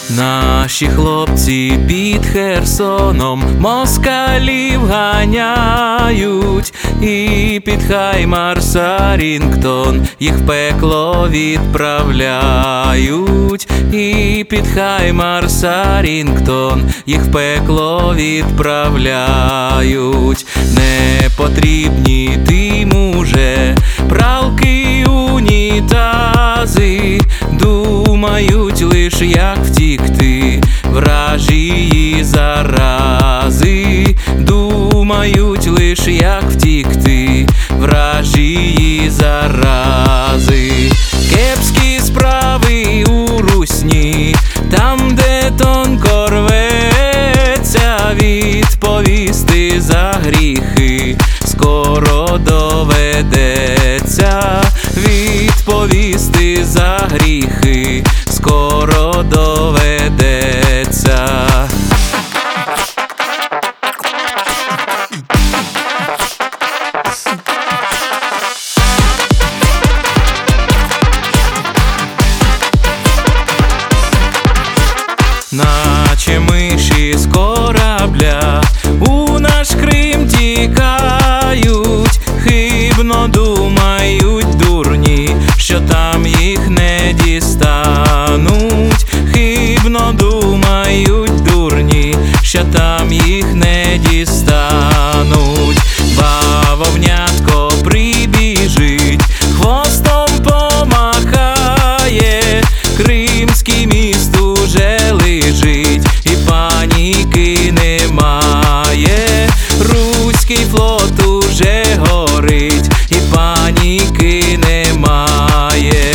Наші хлопці під Херсоном москалів ганяють, і під Хаймарс-Сарінгтон їх в пекло відправляють, і під Хаймарс-Сарінгтон їх в пекло відправляють. Не потрібні тим уже пралки, унітази, думають лиш як втікти вражії зарази, думають лиш як втікти вражії зарази. Кепські справи у русні, там де тонко рветься, відповісти за гріхи скоро доведеться, відповісти за гріхи скоро доведеться. Наче миші з корабля у наш Крим тікають, хибно думають дурні, що там їх не дістануть, хибно думають дурні, що там їх не дістануть. Бавовнятко прибіжить, хвостом помахає, кримський міст уже лежить, і паніки немає. Руський флот уже горить, і паніки немає.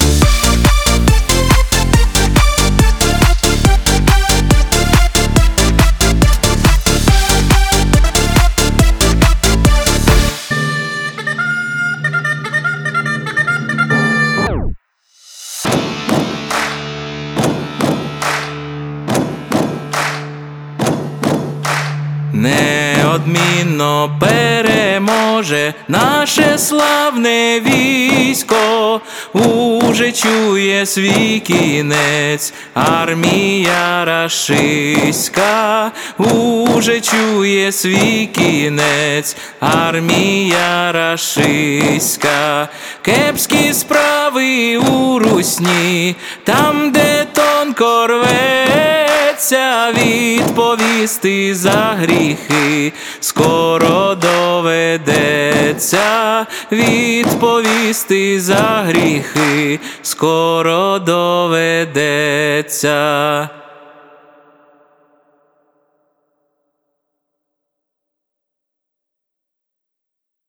Неодмінно переможе наше славне військо, уже чує свій кінець армія рашистська, уже чує свій кінець армія рашистська. Кепські справи у русні, там де тонко рветься, відповісти за гріхи скоро доведеться, відповісти за гріхи скоро доведеться.